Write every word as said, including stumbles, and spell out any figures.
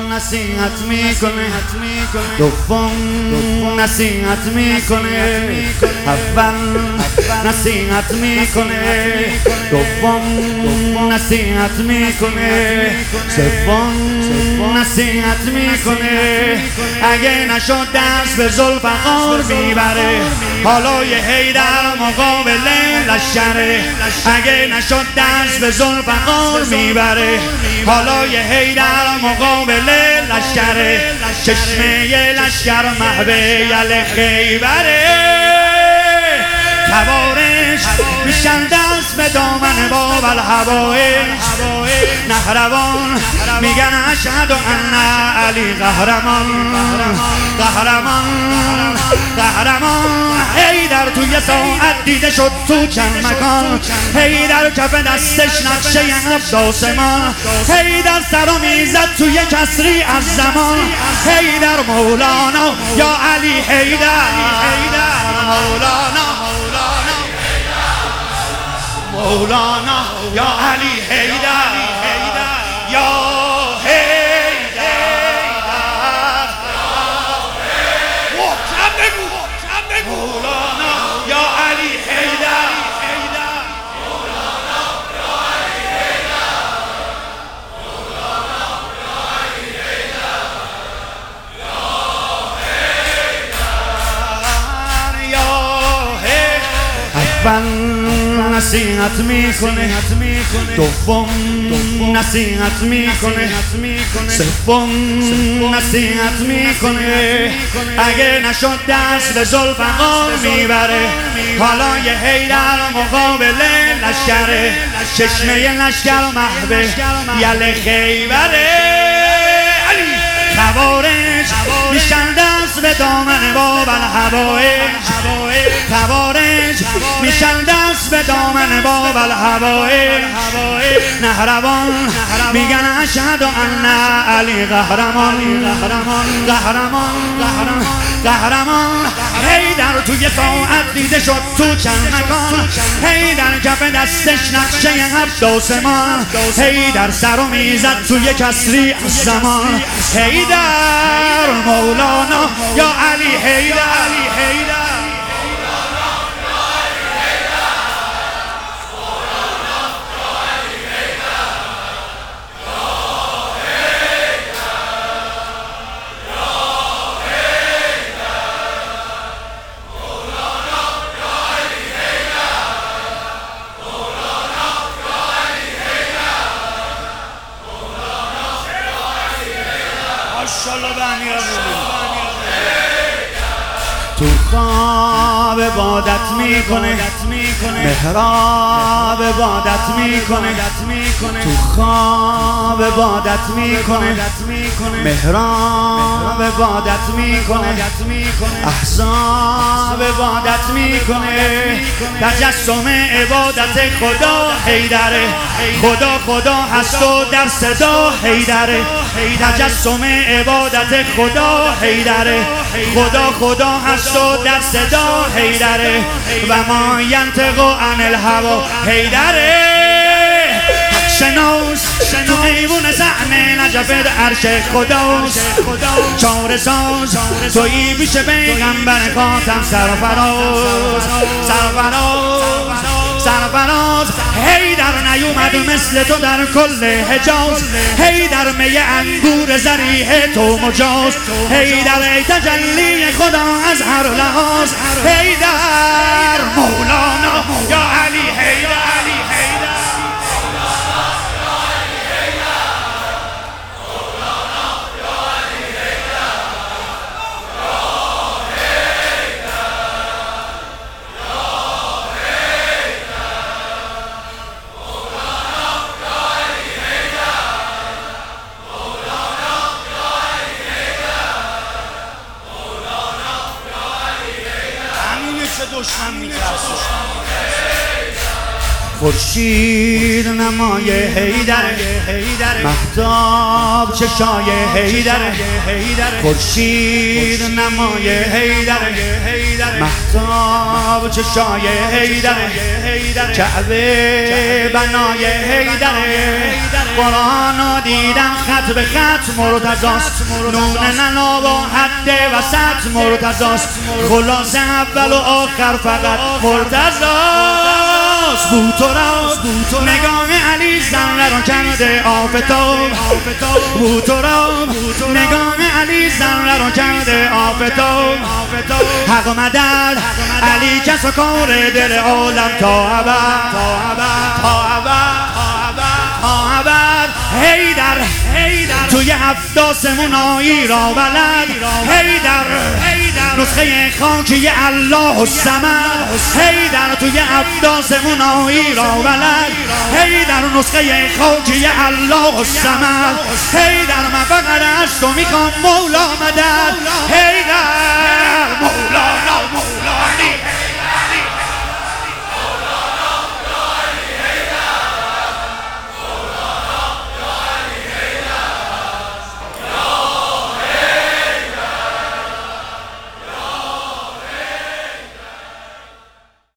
نصیحت میکنه، دوم نصیحت میکنه، اول نصیحت میکنه، دوم نصیحت میکنه، سوم نصیحت میکنه. اگه نشد دست به ذوالفقار میبره، حالای حیدر مقابل لشکره. اگه نشد دست به ذوالفقار میبره، حالای حیدر مقابل لشکره. چشمه لشکر محو یل خیبره. خوارج میشن دست به دامن باب الهوایج. نهروان میگن اشهد ان علی قهرمان، قهرمان، قهرمان. حیدر توی ساعت دیده شد تو چند مکان. حیدر کف دستش نقشه هفت آسمان. حیدر سر و میزد توی کسری از زمان. حیدر مولانا یا علی حیدر، مولانا مولانا یا علی حیدر، یا حیدر. محکم بگو، مولانا یا علی حیدر، مولانا یا علی حیدر، مولانا یا علی حیدر، یا حیدر، یا حیدر. نصیحت میکنه، دوم نصیحت میکنه، سوم نصیحت میکنه. اگه نشد دست به ذوالفقار میبره، حالای حیدر مقابل لشکره. چشمه لشکر محو یل خیبره. خوارج میشن دست به دامن باب الهوایج. خوارج میشن دست به دامن باب الهوایج. نهروان میگن اشهد ان علی قهرمان، قهرمان، قهرمان. حیدر توی ساعت دیده شد تو چند مکان. حیدر کف دستش نقشه هفت آسمان. حیدر سر و میزد توی کسری از زمان. حیدر مولانا یا علی حیدر، تو خواب عبادت میکنه، محراب عبادت میکنه. تو خواب عبادت میکنه، محراب عبادت میکنه. احزاب عبادت میکنه. تجسم عبادت خدا حیدره. خدا خدا هست و در صدا حیدره. تجسم عبادت خدا حیدره. خدا خدا هست و در صدا حیدره. و ما ینطق عن الهوا حیدره. شناس تو حیوان زعم نجف عرش خداست. چاره ساز تویی پیش پیغمبر خاتم سرفراز، سرفراز، سرفراز. حیدر نیومد مثل تو در کل حجاز. حیدر می انگور زریح تو مجاز. حیدر ای تجلی خدا از هر لحاظ. حیدر مولانا یا علی حیدر، دشمن میترسه. خورشید نمای حیدر مهتاب چشای حیدر خورشید نمای حیدر مهتاب چشای حیدر کعبه بنای حیدر قرآن دیدم خط به خط مرتضاست نون ننا و حد وسط مرتضاست خلاص اول و آخر فقط مرتضاست بوتراست نگاه علی زن رو کرده آفتاب بوتراست نگاه علی زن رو کرده آفتاب حق و مدد علی کس و کار دل عالم تا ابد تا ابد تا ابد حیدر توی هفت آسمونایی را بلد حیدر نسخه خاکی الله الصمد حیدر توی هفت آسمونایی را بلد حیدر نسخه خاکی الله الصمد حیدر من فقط از تو میخوام مولا مدد حیدر مولانا